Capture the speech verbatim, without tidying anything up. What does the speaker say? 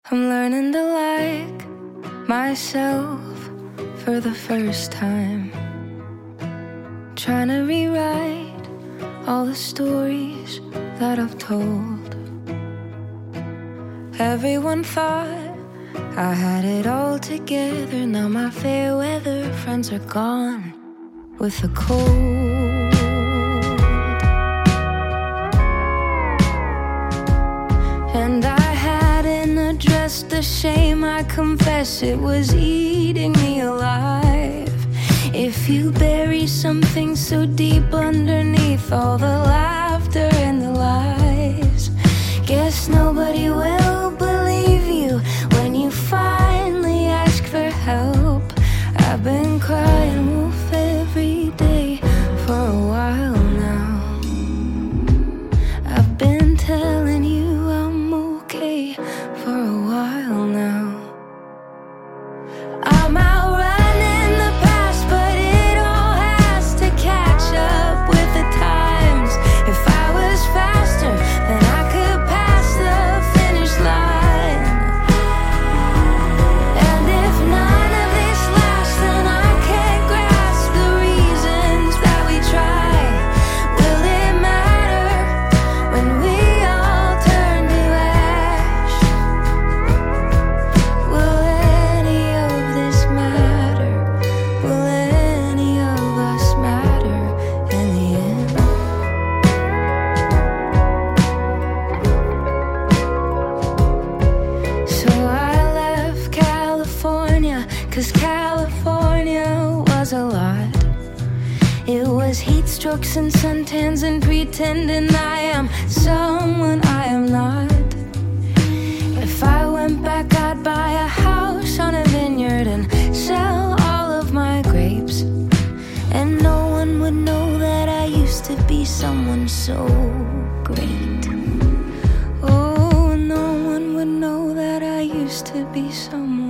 I'm learning to like myself for the first time. Trying to rewrite all the stories that I've told. Everyone thought I had it all together. Now my fair weather friends are gone with a cold. And I hadn't addressed the shame, I confess it was eating me alive. If you bury something so deep underneath all the laughter and the lies, guess nobody will believe you when you finally ask for help. I've been crying wolf every day for a while now. I've been telling you I'm okay for a while now. I'm outrunning the past, but it all has to catch up with the times. If I was faster, then I could pass the finish line. And if none of this lasts, then I can't grasp the reasons that we try. Will it matter when we all turn to ash? Will any of this matter? Will any of us matter in the end? So I left California, 'cause California was a lot. It was heat strokes and suntans and pretending I am someone I am not. If I went back, I'd buy a house on a vineyard and sell all of my grapes. And no one would know that I used to be someone so great. Oh, no one would know that I used to be someone